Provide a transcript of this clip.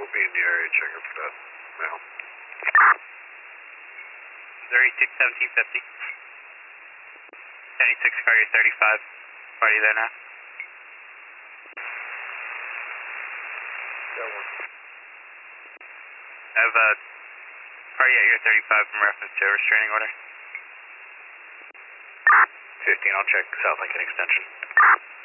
We'll be in the area checking for that now. 36, 1750. 76, Carrier 35. Party there now. Got one. I have a party at your 35 in reference to a restraining order. 15, I'll check South Lincoln Extension.